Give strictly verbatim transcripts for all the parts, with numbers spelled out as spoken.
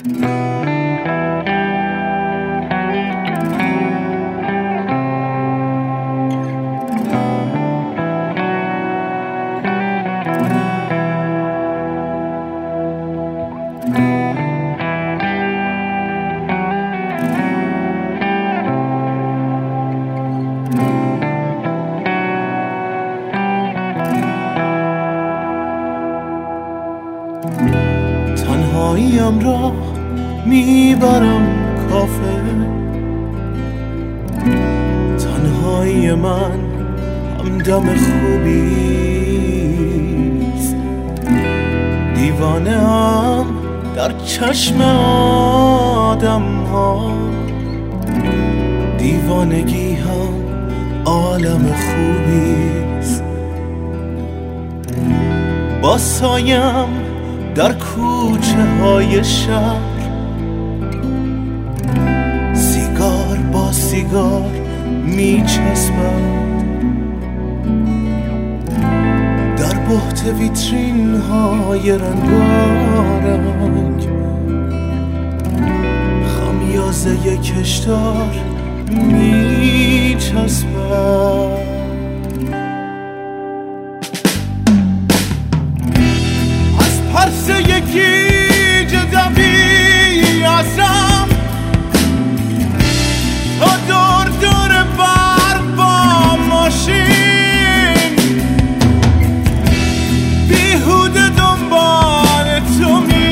تنهاییم را میبرم کافه، تنهایی من همدم خوبیست. دیوانه هم در چشم آدم ها، دیوانگی هم عالم خوبیست. با سایم در کوچه های شهر، سیگار با سیگار می چسبد، در بهت ویترین های رنگارنگ خمیازه کشتار می چسبد. پرس یکی جدوی ازم تا دور دور برق با ماشین، بیهوده دنبال تو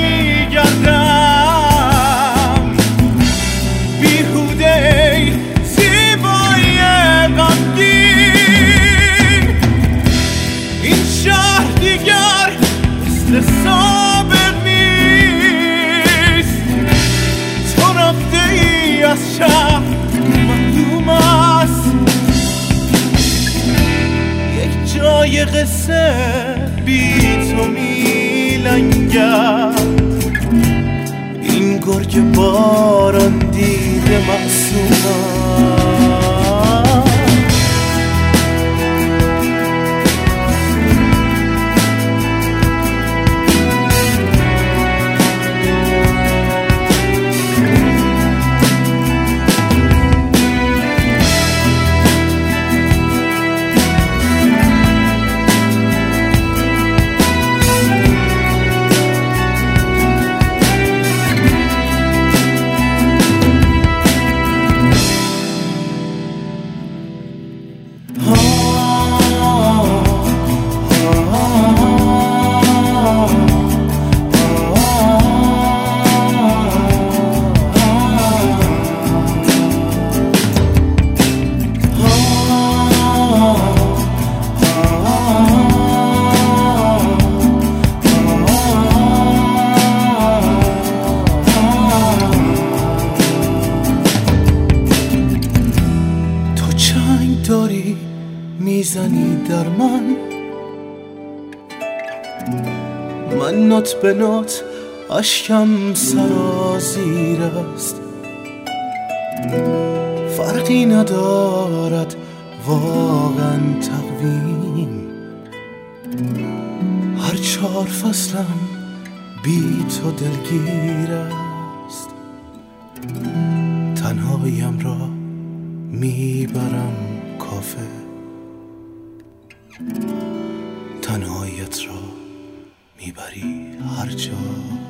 میگردم، بیهوده ای زیبای غمگین. این شهر دیگر مثل سابق نیست، تو رفته ای از شهر معلوم است. یک جای قصه بی تو می لنگد، این گرگ باران دیده معصوم است. داری میزنی در من، من نوت به نوت اشکم سرازیر است. فرقی ندارد واقعا تقویم، هر چهار فصلم بی تو دلگیر است. تنهاییم را میبرم کافه، تنهاییت را میبری هر جا.